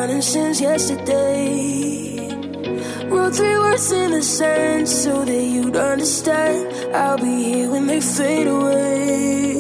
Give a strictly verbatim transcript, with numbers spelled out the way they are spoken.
running since yesterday. Wrote three words in the sand so that you'd understand. I'll be here when they fade away.